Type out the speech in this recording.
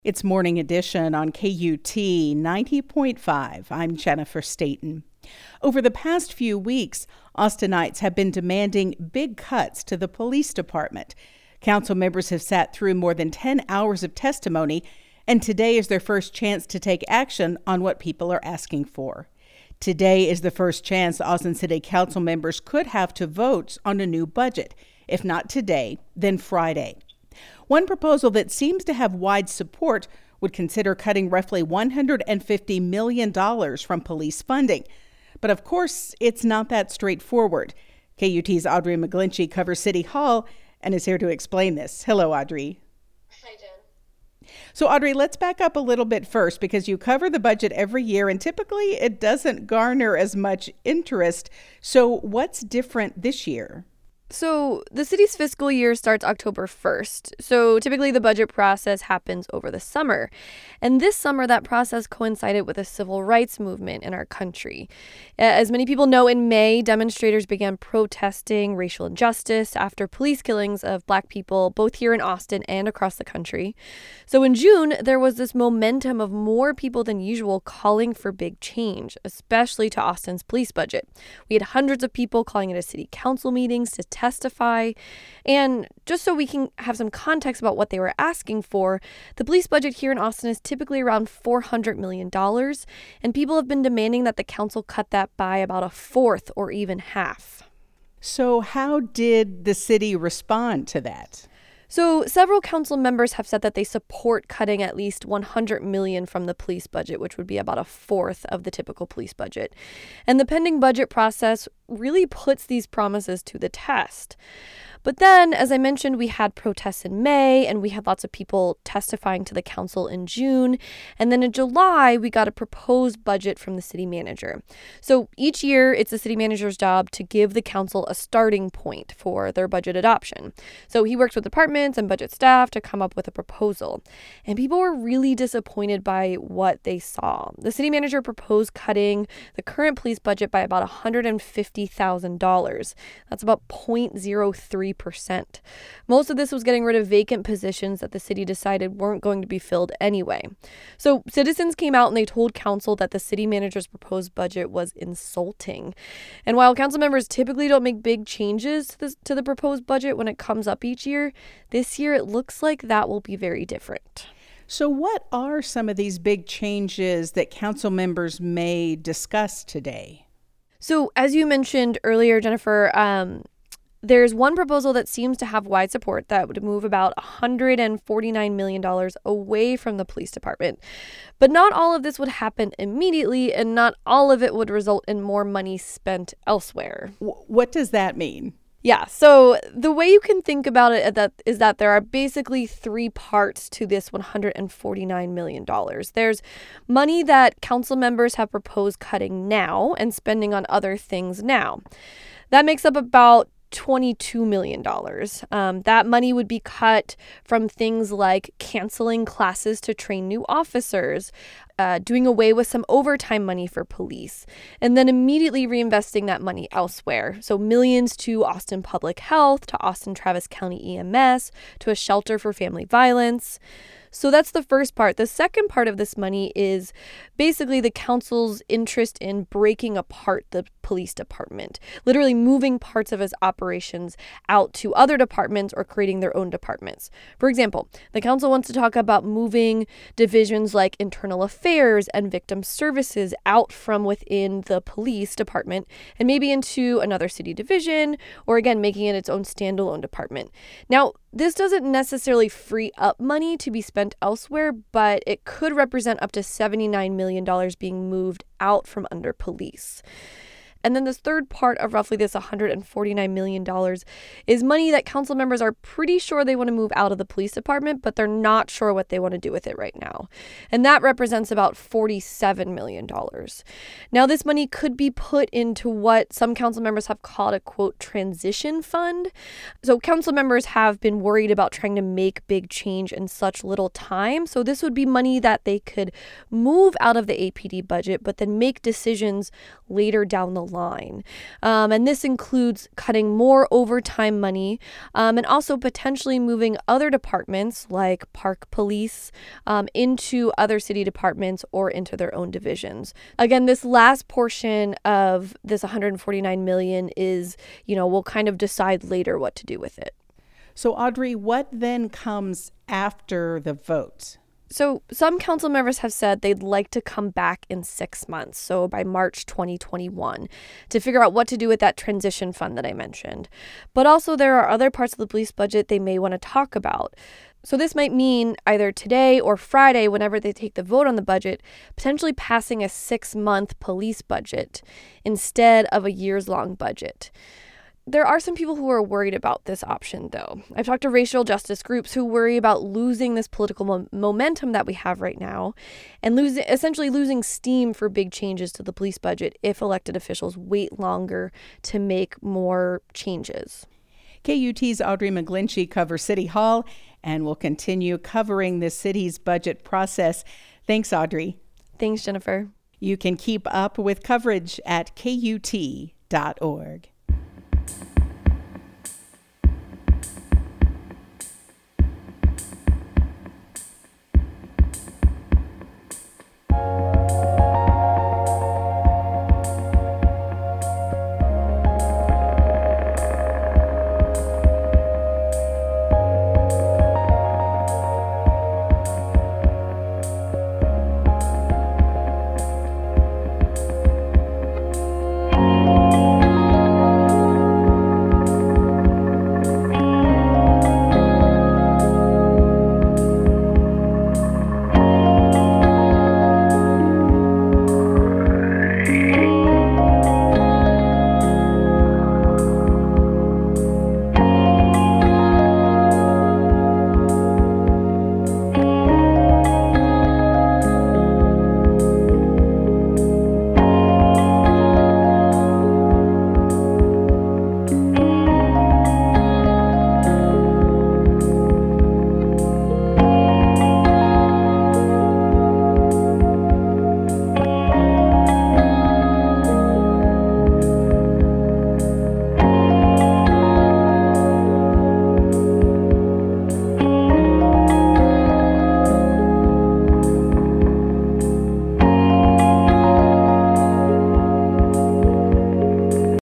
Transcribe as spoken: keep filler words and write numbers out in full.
It's Morning Edition on K U T ninety point five. I'm Jennifer Staten. Over the past few weeks, Austinites have been demanding big cuts to the police department. Council members have sat through more than ten hours of testimony, and today is their first chance to take action on what people are asking for. Today is the first chance Austin City Council members could have to vote on a new budget. If not today, then Friday. One proposal that seems to have wide support would consider cutting roughly one hundred fifty million dollars from police funding. But of course, it's not that straightforward. K U T's Audrey McGlinchey covers City Hall and is here to explain this. Hello, Audrey. Hi, Jen. So, Audrey, let's back up a little bit first because you cover the budget every year and typically it doesn't garner as much interest. So what's different this year? So the city's fiscal year starts October first. So typically the budget process happens over the summer. And this summer, that process coincided with a civil rights movement in our country. As many people know, in May, demonstrators began protesting racial injustice after police killings of Black people, both here in Austin and across the country. So in June, there was this momentum of more people than usual calling for big change, especially to Austin's police budget. We had hundreds of people calling into city council meetings to testify. And just so we can have some context about what they were asking for, the police budget here in Austin is typically around four hundred million dollars, and people have been demanding that the council cut that by about a fourth or even half. So how did the city respond to that? So several council members have said that they support cutting at least one hundred million dollars from the police budget, which would be about a fourth of the typical police budget. And the pending budget process really puts these promises to the test. But then, as I mentioned, we had protests in May, and we had lots of people testifying to the council in June. And then in July, we got a proposed budget from the city manager. So each year, it's the city manager's job to give the council a starting point for their budget adoption. So he works with departments and budget staff to come up with a proposal. And people were really disappointed by what they saw. The city manager proposed cutting the current police budget by about one hundred fifty thousand dollars. That's about zero point zero three percent. Most of this was getting rid of vacant positions that the city decided weren't going to be filled anyway. So citizens came out and they told council that the city manager's proposed budget was insulting. And while council members typically don't make big changes to, this, to the proposed budget when it comes up each year, this year it looks like that will be very different. So what are some of these big changes that council members may discuss today? So as you mentioned earlier, Jennifer, um, there's one proposal that seems to have wide support that would move about one hundred forty-nine million dollars away from the police department. But not all of this would happen immediately, and not all of it would result in more money spent elsewhere. What does that mean? Yeah, so the way you can think about it that is that there are basically three parts to this one hundred forty-nine million dollars. There's money that council members have proposed cutting now and spending on other things now. That makes up about twenty-two million dollars. Um, that money would be cut from things like canceling classes to train new officers, uh, doing away with some overtime money for police, and then immediately reinvesting that money elsewhere. So millions to Austin Public Health, to Austin Travis County E M S, to a shelter for family violence. So that's the first part. The second part of this money is basically the council's interest in breaking apart the police department, literally moving parts of its operations out to other departments or creating their own departments. For example, the council wants to talk about moving divisions like internal affairs and victim services out from within the police department and maybe into another city division, or again, making it its own standalone department. Now, this doesn't necessarily free up money to be spent elsewhere, but it could represent up to seventy-nine million dollars being moved out from under police. And then this third part of roughly this one hundred forty-nine million dollars is money that council members are pretty sure they want to move out of the police department, but they're not sure what they want to do with it right now. And that represents about forty-seven million dollars. Now, this money could be put into what some council members have called a, quote, transition fund. So council members have been worried about trying to make big change in such little time. So this would be money that they could move out of the A P D budget, but then make decisions later down the line. Um, and this includes cutting more overtime money um, and also potentially moving other departments like Park Police um, into other city departments or into their own divisions. Again, this last portion of this one hundred forty-nine million dollars is, you know, we'll kind of decide later what to do with it. So, Audrey, what then comes after the vote? So some council members have said they'd like to come back in six months, so by March twenty twenty-one, to figure out what to do with that transition fund that I mentioned. But also there are other parts of the police budget they may want to talk about. So this might mean either today or Friday, whenever they take the vote on the budget, potentially passing a six-month police budget instead of a years-long budget. There are some people who are worried about this option, though. I've talked to racial justice groups who worry about losing this political mo- momentum that we have right now and losing, essentially losing steam for big changes to the police budget if elected officials wait longer to make more changes. K U T's Audrey McGlinchey covers City Hall and will continue covering the city's budget process. Thanks, Audrey. Thanks, Jennifer. You can keep up with coverage at K U T dot org.